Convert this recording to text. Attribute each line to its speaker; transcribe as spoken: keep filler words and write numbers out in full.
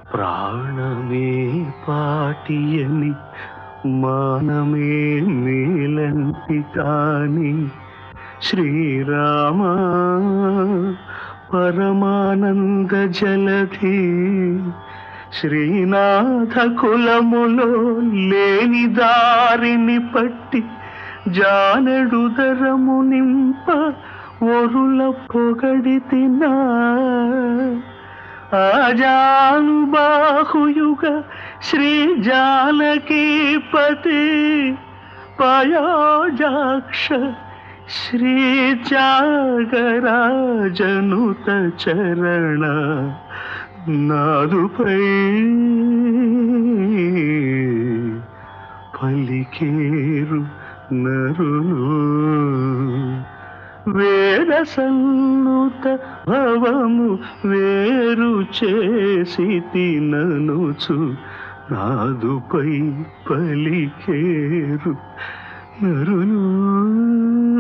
Speaker 1: ప్రాణమే పాటియని మానమే మేలంటి కాని శ్రీరామ పరమానంద జలధి శ్రీనాథ కులములో లేని దారిని పట్టి జానడుదరము నింప ఒరుల పొగడితినా ఆజానుబాహుయుగ శ్రీ జానకీపతి పయోజాక్ష శ్రీ త్యాగరాజనుత చరణ నాదుపై పలికేరు నరులు వేద సన్నుత భవము వేరు చేసి తిననుచు నాదుపై పలికేరు నరులు.